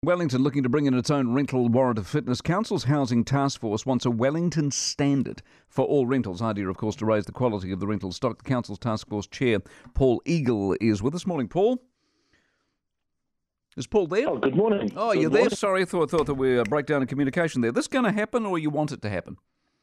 Wellington looking to bring in its own rental warrant of fitness. Council's Housing Task Force wants a Wellington standard for all rentals. Idea, of course, to raise the quality of the rental stock. The Council's Task Force Chair, Paul Eagle, is with us. Morning, Paul. Is Paul there? Oh, good morning. Oh, you're there? Sorry, I thought that we break down in communication there. This going to happen, or you want it to happen?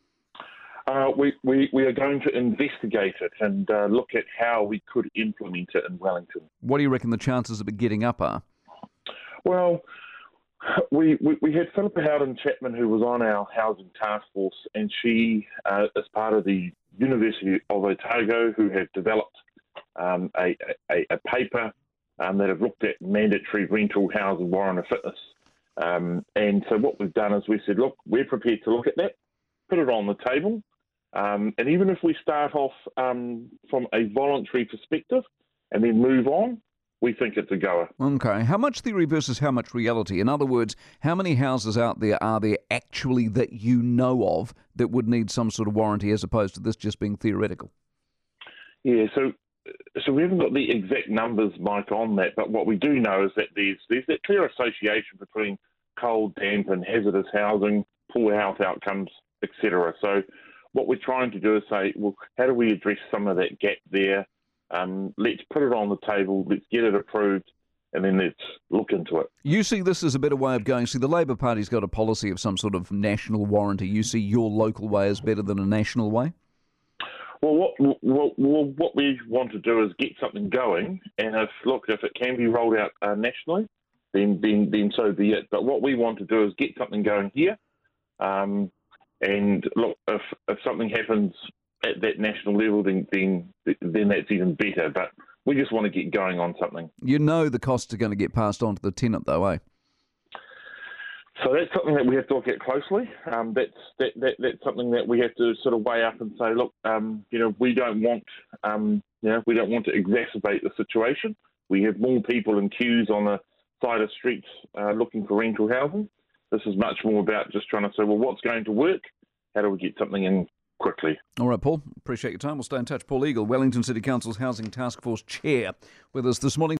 We are going to investigate it and look at how we could implement it in Wellington. What do you reckon the chances of it getting up are? Well, we had Philippa Howden Chapman, who was on our housing task force, and she is part of the University of Otago, who have developed a paper that have looked at mandatory rental housing warrant of fitness. And so what we've done is we said, look, we're prepared to look at that, put it on the table, and even if we start off from a voluntary perspective and then move on, we think it's a goer. Okay. How much theory versus how much reality? In other words, how many houses out there are there actually that you know of that would need some sort of warranty as opposed to this just being theoretical? Yeah, so we haven't got the exact numbers, Mike, on that, but what we do know is that there's that clear association between cold, damp and hazardous housing, poor health outcomes, etc. So what we're trying to do is say, well, how do we address some of that gap there? Let's put it on the table, let's get it approved, and then let's look into it. You see this as a better way of going. See, the Labor Party's got a policy of some sort of national warranty. You see your local way as better than a national way? Well, what we want to do is get something going, and if it can be rolled out nationally, then so be it. But what we want to do is get something going here, and look, if something happens at that national level, then that's even better. But we just want to get going on something. You know the costs are going to get passed on to the tenant, though, eh? So that's something that we have to look at closely. That's something that we have to sort of weigh up and say, look, we don't want to exacerbate the situation. We have more people in queues on the side of streets looking for rental housing. This is much more about just trying to say, well, what's going to work? How do we get something in quickly? All right, Paul. Appreciate your time. We'll stay in touch. Paul Eagle, Wellington City Council's Housing Task Force Chair, with us this morning.